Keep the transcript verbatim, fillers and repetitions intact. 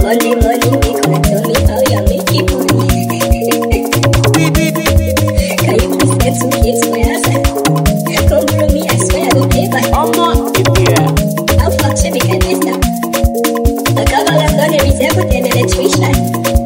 Money, money, make una tell me how you make it money. Can you please get some kids for your side? Come through me, I swear I will pay back. Omo, yeah. How fuck should we get this now? The cover of gonna reserve with them in a tree line.